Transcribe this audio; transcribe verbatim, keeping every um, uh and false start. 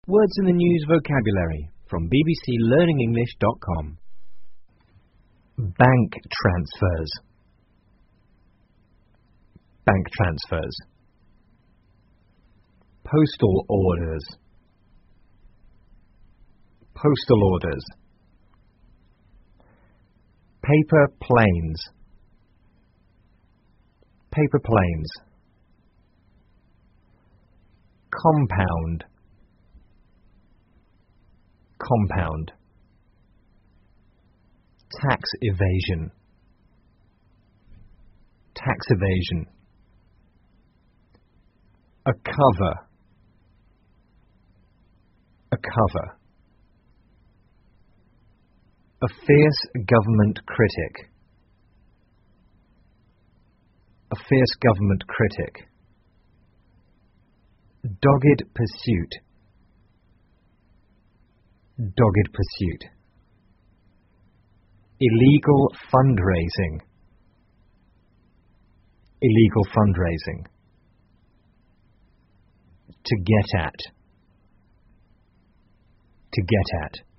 Words in the News vocabulary from b b c learning english dot com. Bank transfers. Bank transfers. Postal orders. Postal orders. Paper planes. Paper planes. Compound. Compound. Tax evasion. Tax evasion. A cover. A cover. A fierce government critic. A fierce government critic. Dogged pursuit. Dogged pursuit. Illegal fundraising. Illegal fundraising. To get at. To get at.